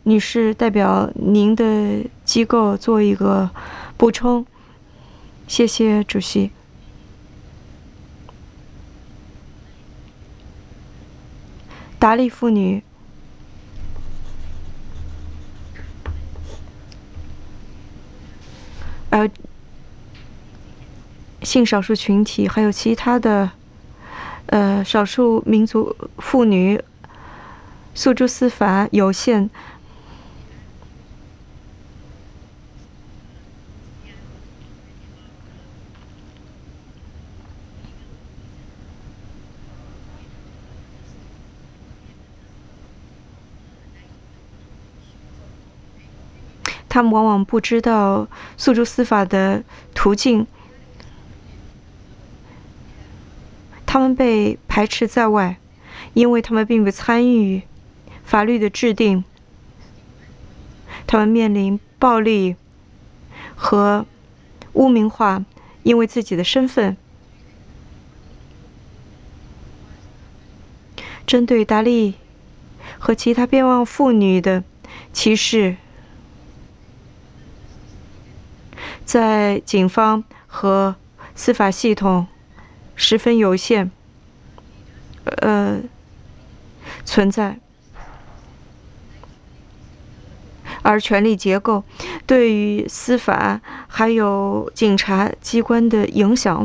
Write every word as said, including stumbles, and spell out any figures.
女士代表您的机构做一个补充。谢谢主席。达利妇女，呃，性少数群体，还有其他的呃少数民族妇女诉诸司法有限。他们往往不知道诉诸司法的途径，他们被排斥在外，因为他们并不参与法律的制定。他们面临暴力和污名化，因为自己的身份。针对达利和其他边望妇女的歧视，在警方和司法系统十分有限，呃，存在。而权力结构对于司法还有警察机关的影响